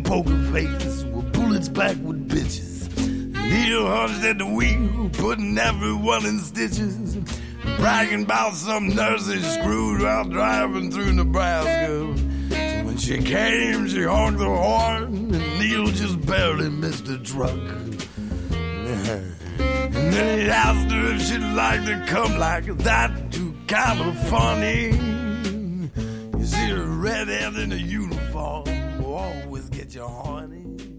poker faces with bullets back with bitches. Neil hunched at the wheel, putting everyone in stitches, bragging about some nurse he screwed while driving through Nebraska. When she came, she honked the horn, and Neil just barely missed the truck. And then he asked her if she'd like to come like that to California. You see, a redhead in a uniform will always get you horny.